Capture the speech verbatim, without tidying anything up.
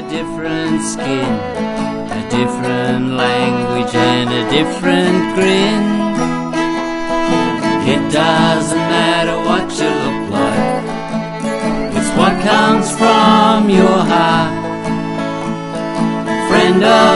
different skin, a different language and a different grin. It doesn't matter what you look like, it's what comes from your heart. Friend of